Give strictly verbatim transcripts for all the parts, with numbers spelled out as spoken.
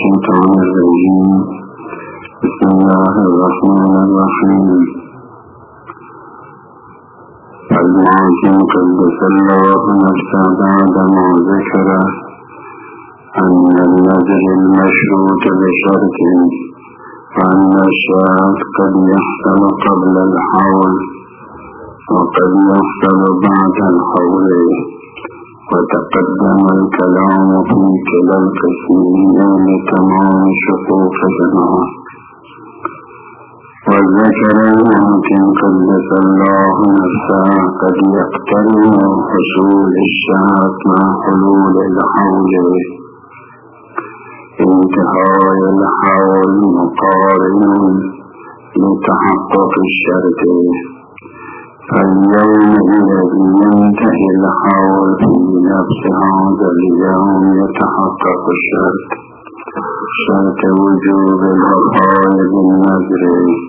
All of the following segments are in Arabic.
الشيطان الرجيم. بسم الله الرحمن الرحيم. المعظم قدس الله نفسه بعدما ذكر أن النذر المشروط بشرط وأن الشرط قد يحصل قبل الحول وقد يحصل بعد الحول، وتقدم الكلام في كلا القسمين لتمام شقوق جماعة. وذكر المعظم قدس الله نفسه قد يقترن حصول الشرط مع حلول الحول، انتهاء الحول مقارن لتحقق الشرط، فاليوم الذي ينتهي الحول في نفس هذا اليوم يتحقق الشرط، شرط وجوب الوفاء بالنذر.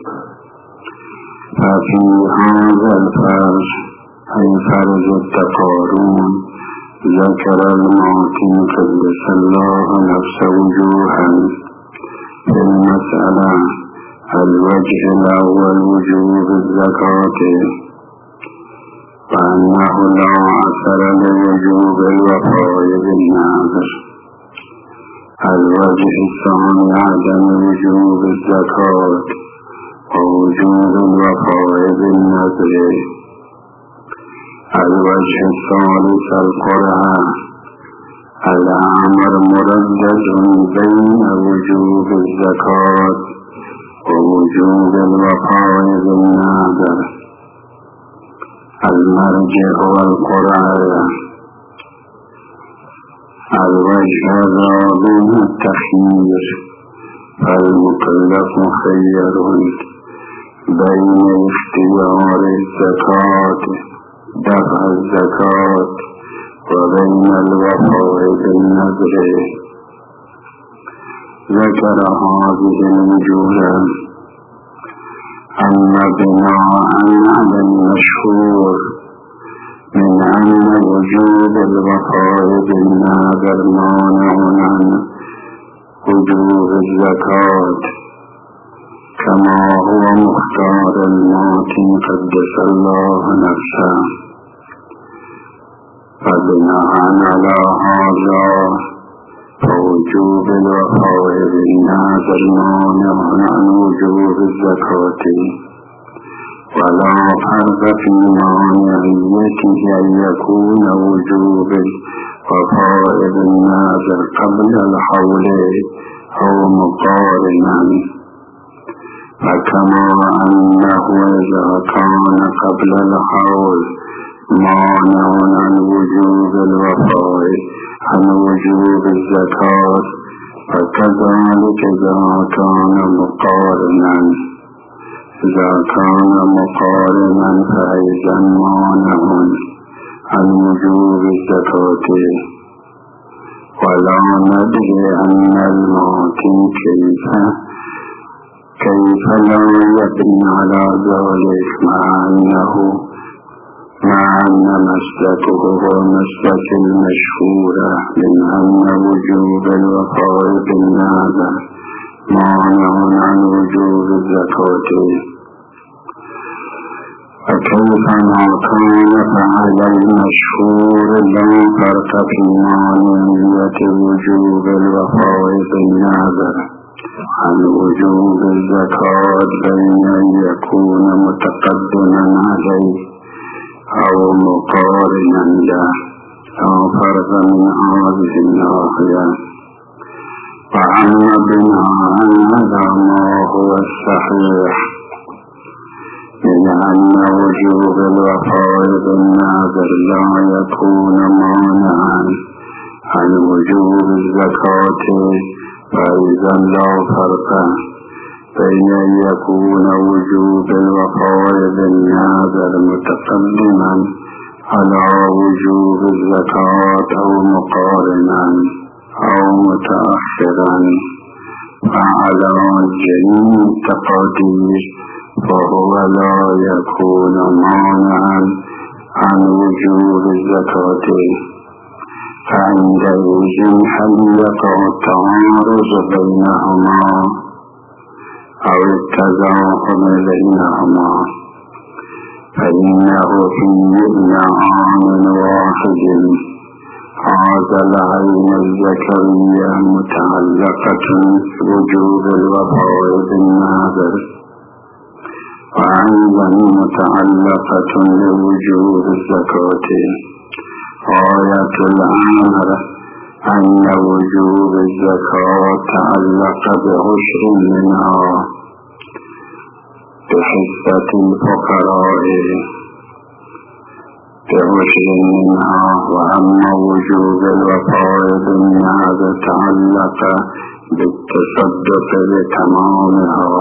ففي هذا الفرج أي فرج التقارن ذكر المعظم قدس الله نفسه وجوها في المسألة. الوجه الأول وجوب الزكاة، وأنه لا أثر لوجوب الوفاء بالنذر. الوجه الثاني عدم وجوب الزكاة ووجوب الوفاء بالنذر. الوجه الثالث القرآن. الأمر مردد بين وجوب الزكاة ووجوب الوفاء بالنذر. المرجع هو القرآن. الوجه الرابع التخيير، فالمكلف مخير بين اختيار الزكاة دفع الزكاة وبين الوفاء بالنذر. ذكر هذه الوجوه. أما بناء على المشهور من أن وجوب الوفاء بالنذر مانع عن وجوب الزكاة كما هو مختار المعظم قدس الله نفسه، فبناء على هذا فوجوب الوفاء بالنذر مانع عن وجوب الزكاة، ولا فرق في مانعيته أن يكون وجوب الوفاء بالنذر قبل الحول أو مقارنا. فكما أنه إذا كان قبل الحول مانع عن وجوب الوفاء عن وجوب الزكاة، فكذلك إذا كان مقارنا إذا كان مقارنا فأيضا مانع عن وجوب الزكاة. ولا ندري أن المعظم كيف كيف لا يبني على ذلك، مع أنه مع أن مسلكه هو مسلك المشهورة من أن وجوب الوفاء بالنذر مانع عن وجوب الزكاة. فكيف ما كان فعلى المشهور لا فرق في مانعية وجوب الوفاء بالنذر عن وجوب الزكاة بين أن يكون متقدما عليه أو مقارنا له، لا فرق من هذه الناحية. وأما بناء على ما هو الصحيح من أن وجوب الوفاء بالنذر لا يكون مانعا عن وجوب الزكاة، فإذا لا فرق بين أن يكون وجوب الوفاء بالنذر متقدما على وجوب الزكاة أو مقارنا أو متأخرا. فعلى جميع التقادير فهو لا يكون مانعا عن وجوب الزكاة. فعندئذ هل يقع التعارض التمايز بينهما أو التزاحم بينهما، فإنه في نعام واحد هذا العين الذكرية متعلقة بوجوب الوفاء بالناظر، وأيضا متعلقة بوجوب الزكاة. غاية الأمر أن وجوب الزكاة تعلق بعشر منها بحصة الفقراء بعشر منها، وأما وجوب الوفاء بالناظر تعلق بالتصدق بتمامها.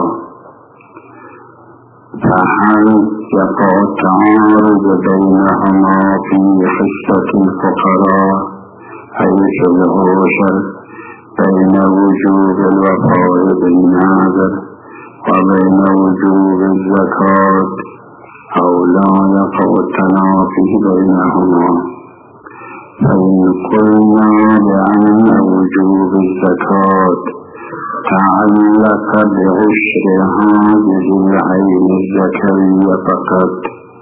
فهل يقع التعارض بينهما في حصة الفقراء حيث العشر بين وجوب الوفاء بالناظر وبين وجوب الزكاة، أو لا يقع التنافي بينهما؟ فإن قلنا بأن وجوب الزكاة تعلق بعشر هذه العين الذكرية فقط،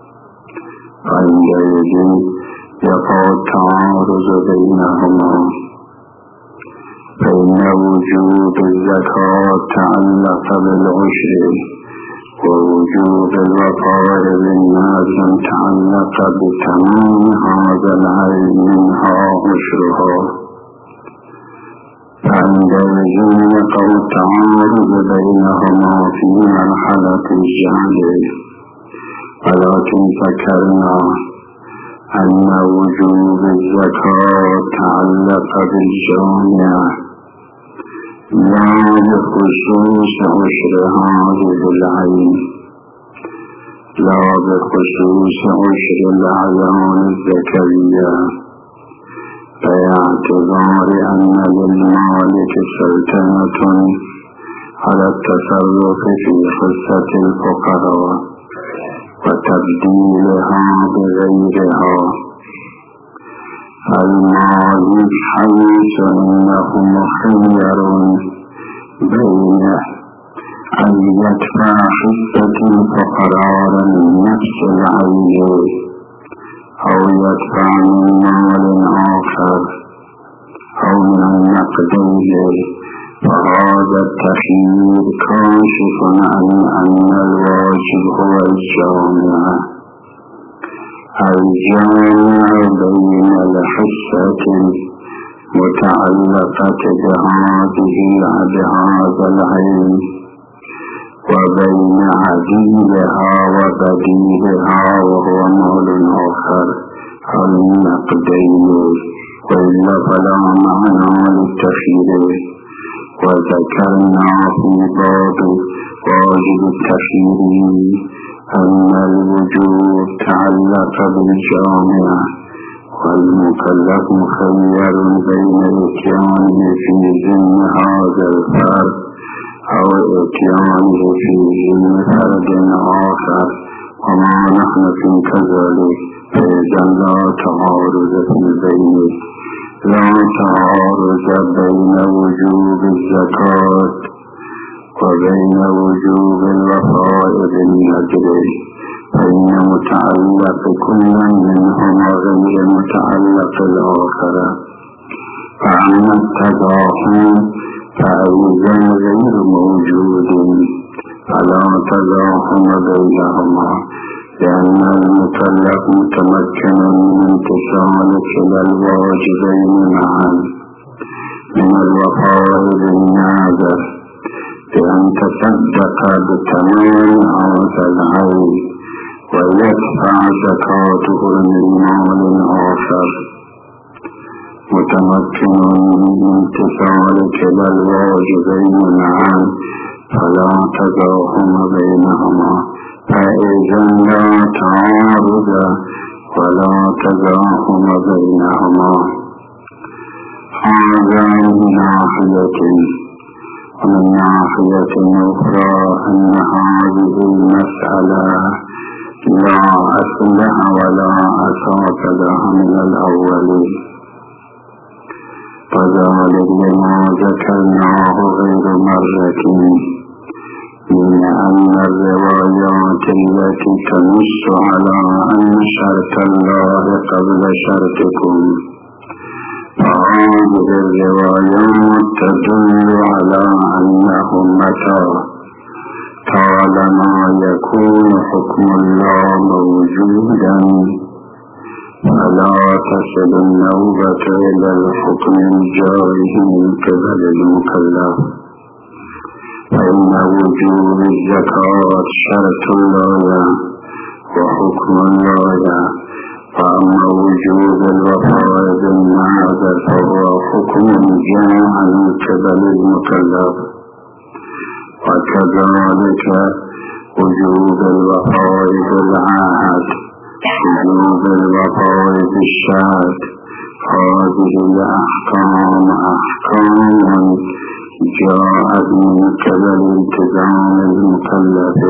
فعندئذ يقع التعارض بينهما، فإن وجوب الزكاة تعلق بالعشر، ووجوب الوفاء بالناظر تعلق بتمام هذا العين منها عشرها، فعندئذ يقع التعارض بينهما في مرحلة الجهل. ولكن ذكرنا أن وجوب الزكاة تعلق بالجامع لا بخصوص عشر هذه العين، لا بخصوص عشر الأعيان الذكرية، باعتبار أن للمالك سلطنة على التصرف في حصة الفقراء وتبديلها بغيرها. المالك حيث أنه مخير بين أن يدفع حصة الفقراء من نفس العين أو يدفع من مال آخر أو من النقدين، فهذا التخيير كاشف عن أن الواجب هو الجامع الجامع بين الحصة المتعلقة بهذه بهذا العين وبين عديلها وبديلها وهو مال آخر أو النقدين، وإلا فلا معنى للتخيير. وذكرنا في باب واجب التخيير أن الوجوب تعلق بالجامع، والمكلف مخير بين الاتيان في ذم هذا الفرد أو الاتيان في ذم فرد آخر، وما نحن في كذلك، فإذا لا تعارض في البين، لا تعارض بين وجوب الزكاة وبين وجوب الوفاء بالنذر، فإن متعلق كل منهما غير متعلق الآخر. فأما التزاحم فأيضا غير موجود، فلا تزاحم بينهما، لأن المكلف متمكن من امتثال كلا الواجبين معا من الوفاء بالنذر بأن تصدق بتمام هذا العين ويدفع زكاته من مال آخر، متمكن من امتثال كلا الواجبين معا، فلا تزاحم بينهما، فإذا لا تعارض ولا تزاحم بينهما. هذا من ناحية. ومن ناحية أخرى أن هذه المسألة لا أصل ولا أساس لها من الأول، وذلك لما ذكر ذكرناه غير مرة من أن الروايات التي تنص على أن شرط الله قبل شرطكم فهذه الروايات تدل على أنه متى طالما يكون حكم الله موجودا فلا تصل النوبة إلى الحكم الجاري من قبل المكلف، فإن وجوب الزكاة شرط الله وحكم الله، فأما وجوب الوفاء بالنذر فهو حكم جاء من قبل المكلف. وكذلك وجوب الوفاء بالعهد، وجوب الوفاء بالشهادة، هذه الأحكام أحكام جاءت من قبل التزام المكلف.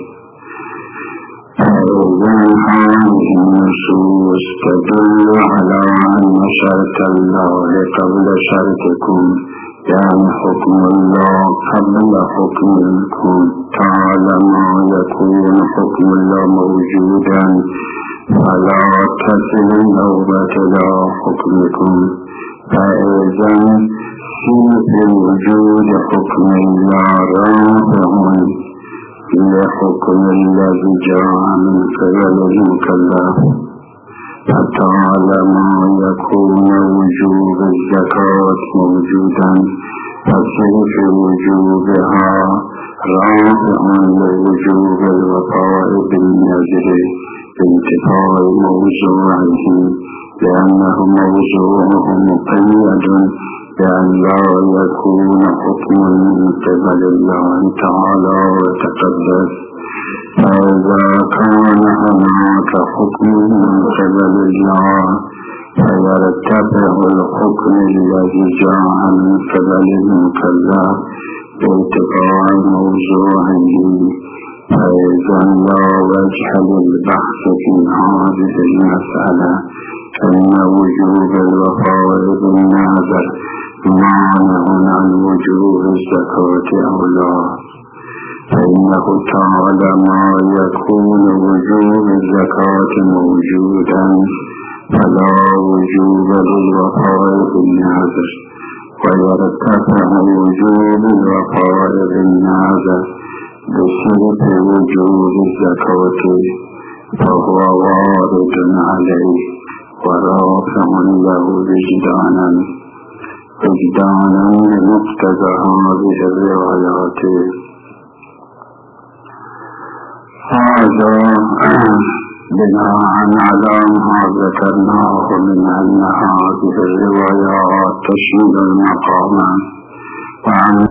فإذا هذه النصوص تدل على أن شرط الله قبل شرطكم، يعني حكم الله قبل حكمكم، طالما يكون حكم الله موجودا فلا تصل النوبة إلى حكمكم. فإذا في وجود حكم الله رافع لحكم الذي جاء من قبل المكلف، فطالما يكون وجوب الزكاة موجودا فصرف وجوبها رافع لوجوب الوفاء بالنذر بانتفاء موضوعه، لأنه موضوعه مقيد بأن لا يكون حكم من قبل الله تعالى وتقدس. فإذا كان هناك حكم من قبل الله فيرتفع الحكم الذي جاء من قبل المكلف بارتفاع موضوعه. فإذا لا وجه للبحث في هذه المسألة، فإن وجوب الوفاء بالنذر مانع عن وجوب الزكاة أو لا، فإنه تعالى ما يكون وجوب الزكاة موجودا فلا وجوب للوفاء بالنذر، ويرتفع وجوب الوفاء بالنذر بصرف وجوب الزكاة، فهو وارد عليه ورافع له وجدانا وجدانا لمقتضى هذه الروايات. هذا بناء على ما ذكرناه من أن هذه الروايات تشمل المقام وعن